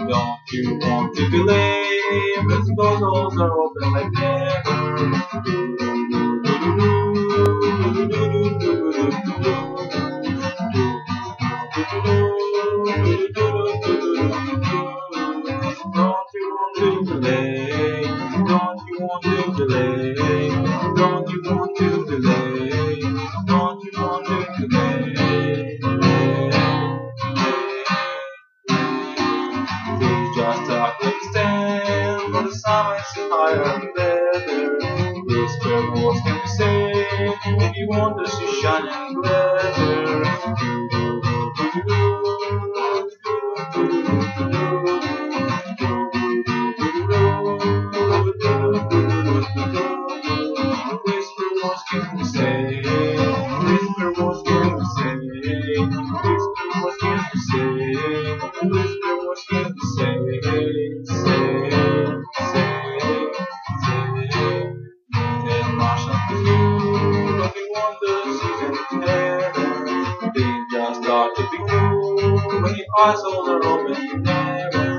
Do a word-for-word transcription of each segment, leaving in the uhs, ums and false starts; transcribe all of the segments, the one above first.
Don't you want to believe? Cause those holes are open like never. Don't you want to delay? Don't you want to delay? Don't you want to delay? Don't you want to delay? Please just stop and stand for the sun is higher and better. Whisper what can we say if you want to see shining better? Whisper what can we say? Whisper what can we say? Whisper what can we say? Whisper what can we say? Say, say, say. Then march up to you, but we want the season heaven. They just start to be cool when your eyes all are open never.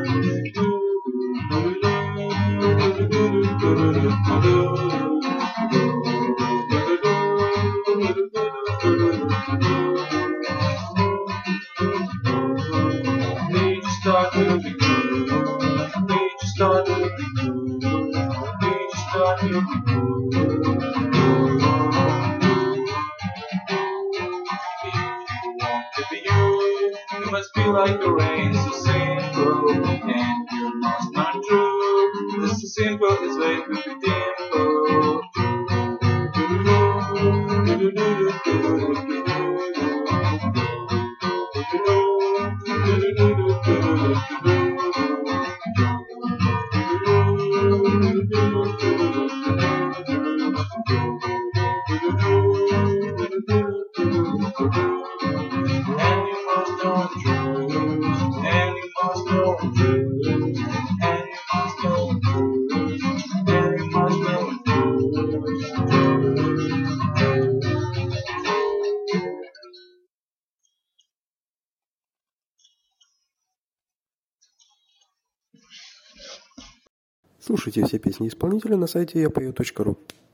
They just start to be cool. They just start to be cool. They just start to be cool. To be you, you must feel like the rain so simple, and you must not true. This is simple, this way to be dimple. And you must know the truth, and you must know the truth, and you must know the truth, and you must know the Слушайте все песни исполнителя на сайте я пою точка ру.